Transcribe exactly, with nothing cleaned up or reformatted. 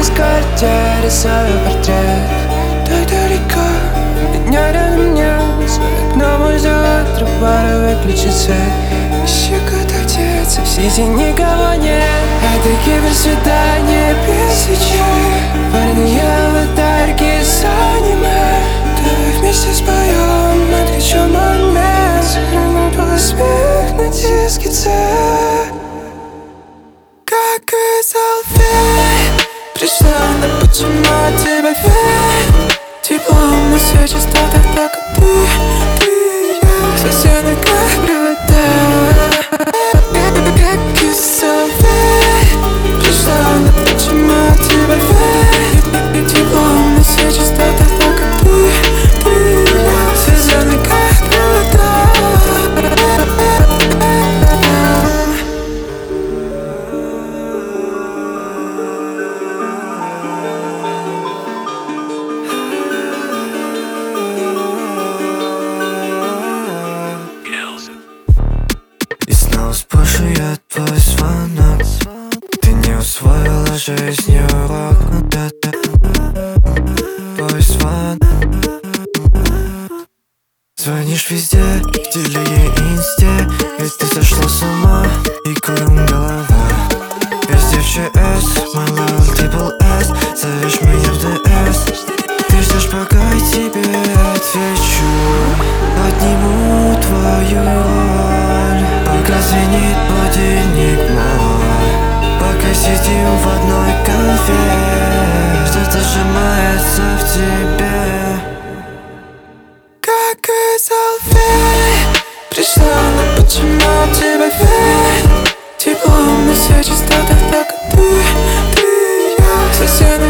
дискорде рисую портрет. Так далеко, меня рядом нет. За окном уже утро, пора выключить свет. Ищу куда деться, в сети никого нет. Это киберсвидание без свечей. Парные аватарки с аниме. Давай вместе споем, отключу момент. Сохраню твой смех на диске C. Как и салфет, пришла на почему от тебя веет. Тепло на все частотах, так и ты, ты, я. Соседи как провода. Как и салфет, пришла на почему от тебя веет. Тепло на все частотах, так и ты, ты, я. Соседи как провода. И снова спрошу я твой звонок. Ты не усвоила жизни урок, но да, да. Твой звонок. Звонишь везде, в теле и инсте. Ведь ты сошла с ума и кругом голова. Везде в ЧС, my love, triple S. Зовешь меня в ДС. Ты ждешь, пока я тебе отвечу. Подниму твою роль, пока звенит будильник мой. Пока сидим в одной конфе, что-то сжимается в тебе. Как и салфет, пришла на почему от тебя веет. Тепло на все частотах, так и ты, ты, я. Соседи